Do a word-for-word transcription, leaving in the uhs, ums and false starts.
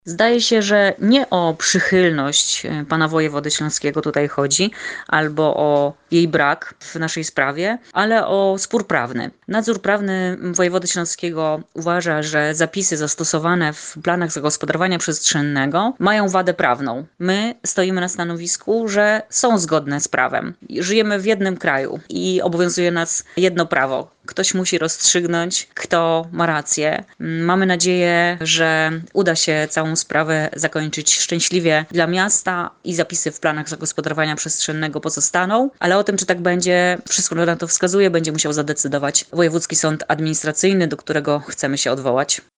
Zdaje się, że nie o przychylność e, pana wojewody śląskiego tutaj chodzi, albo o jej brak w naszej sprawie, ale o spór prawny. Nadzór prawny wojewody śląskiego uważa, że zapisy zastosowane w planach zagospodarowania przestrzennego mają wadę prawną. My stoimy na stanowisku, że są zgodne z prawem. Żyjemy w jednym kraju i obowiązuje nas jedno prawo. Ktoś musi rozstrzygnąć, kto ma rację. Mamy nadzieję, że uda się całą sprawę zakończyć szczęśliwie dla miasta i zapisy w planach zagospodarowania przestrzennego pozostaną, ale o tym, czy tak będzie, wszystko na to wskazuje, będzie musiał zadecydować Wojewódzki Sąd Administracyjny, do którego chcemy się odwołać.